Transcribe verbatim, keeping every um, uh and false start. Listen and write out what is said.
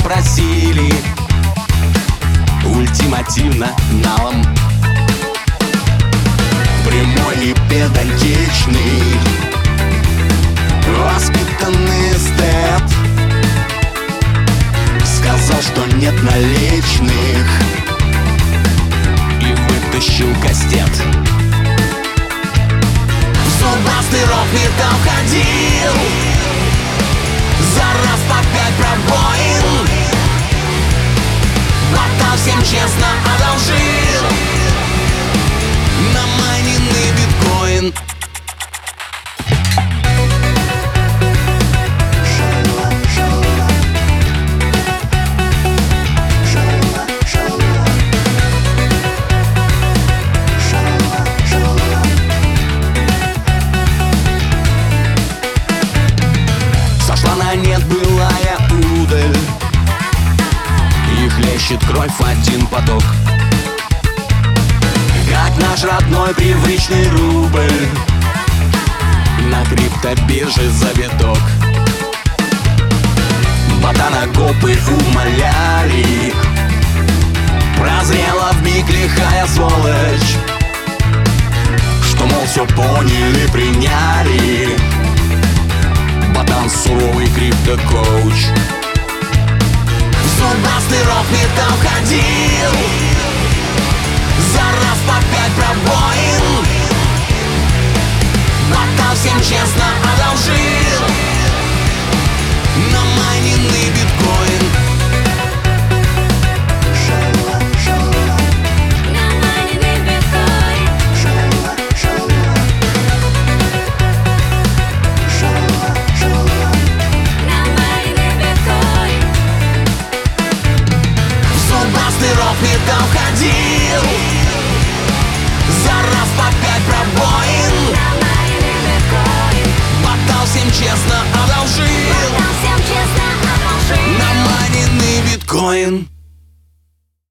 просили ультимативно налом. Прямой и педантичный, воспитанный эстет сказал, что нет наличных, и вытащил кастет. В зубастый рок-металл ходил, за раз по пять пробоин, ботал всем честно одолжил намайненный биткоин. Нет, былая удаль, и хлещет кровь в один поток, как наш родной привычный рубль на криптобирже за биток. Ботанокопы умоляли, прозрела вмиг лихая сволочь, что, мол, все поняли, приняли. Ботан суровый криптокоуч. В зубастый рок-металл ходил, за раз по пять пробоин, ботал всем честно